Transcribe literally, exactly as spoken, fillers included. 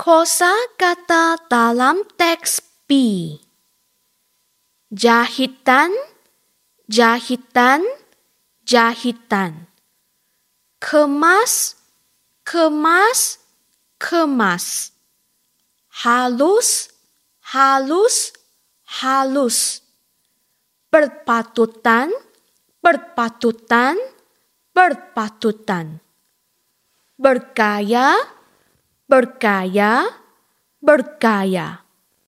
Kosakata dalam teks B. Jahitan, jahitan, jahitan. Kemas, kemas, kemas. Halus, halus, halus. Berpatutan, berpatutan, berpatutan. Berkaya, berkaya, berkaya.